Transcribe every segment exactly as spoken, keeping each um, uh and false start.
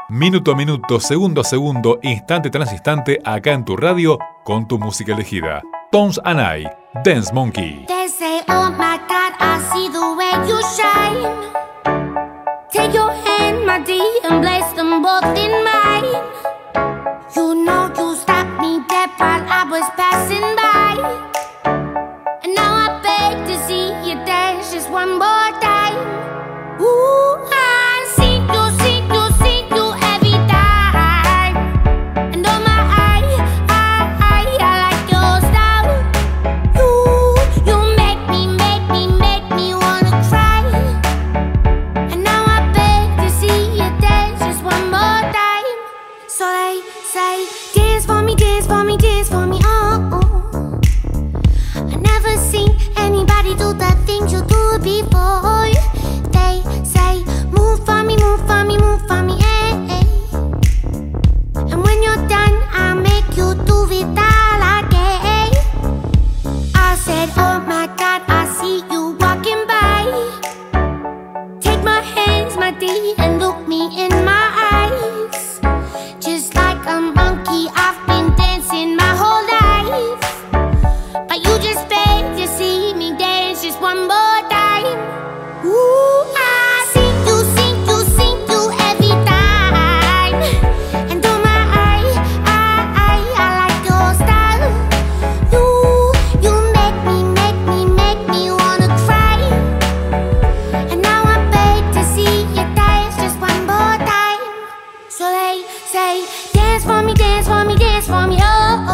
Minuto a minuto, segundo a segundo, instante tras instante, acá en tu radio, con tu música elegida. Tones and I, Dance Monkey. They say, oh my God, I see the way you shine. Take your hand, my dear, and place them both in mine. You know you stopped me dead while I was passing by. And now I beg to see you dance just one more time. Ooh, I see you, see you, see you every time. And oh my, I, I, I, I like your style. You, you make me, make me, make me wanna cry. And now I beg to see you dance just one more time. So they say, dance for me, dance for me, dance for me, oh, oh. I never seen anybody do the things you do before. They say, move for me, move for me, move for me, eh, eh. And when you're done, I'll make you do it all again. I said, oh my God, I see you walking by. Take my hands, my dear, and look me in my eyes. Just like a monkey, I've been dancing my whole life. But you just beg to see me dance just one more time. Ooh, I see you, see you, see you every time. And oh my, I, I, I, I like your style. You, you make me, make me, make me wanna cry. And now I beg to see you dance just one more time. So they say, dance for me, dance for me, dance for me, oh,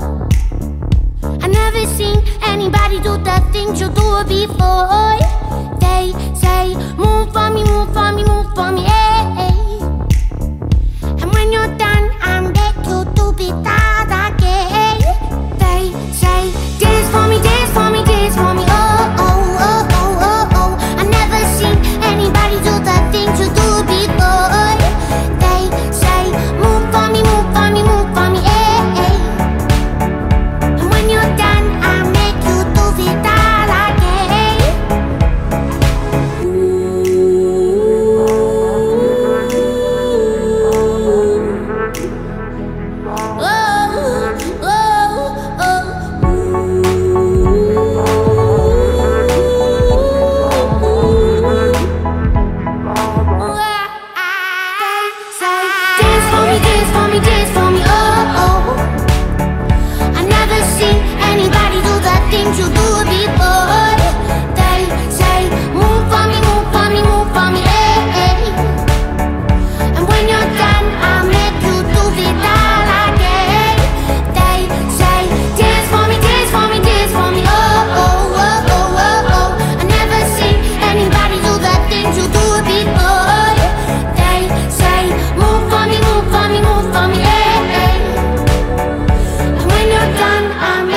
oh. I never seen anybody do the things you do before. They say, move for me, move for me, move for me, eh, eh. And when you're done, I'll make you do it all again. They say, dance for me, dance for me, dance for me, oh, oh, oh, oh, oh, oh. I never seen anybody do the things you do before. They say, move for me, move for me, move for me, eh, eh. And when you're done, I'll make you do it all again. Oh, oh, oh, dance for me, dance for me, dance for me, oh, oh. I never seen anybody do the things you do before. They say, move for me, move for me, move for me, eh, eh. And when you're done, I'll make you do it all again. They say, dance for me, dance for me, dance for me, oh, oh, oh, oh, oh, oh. I never seen anybody do the things you do before. They say, move for me, move for me, move for me, eh, eh. And when you're done, I'll make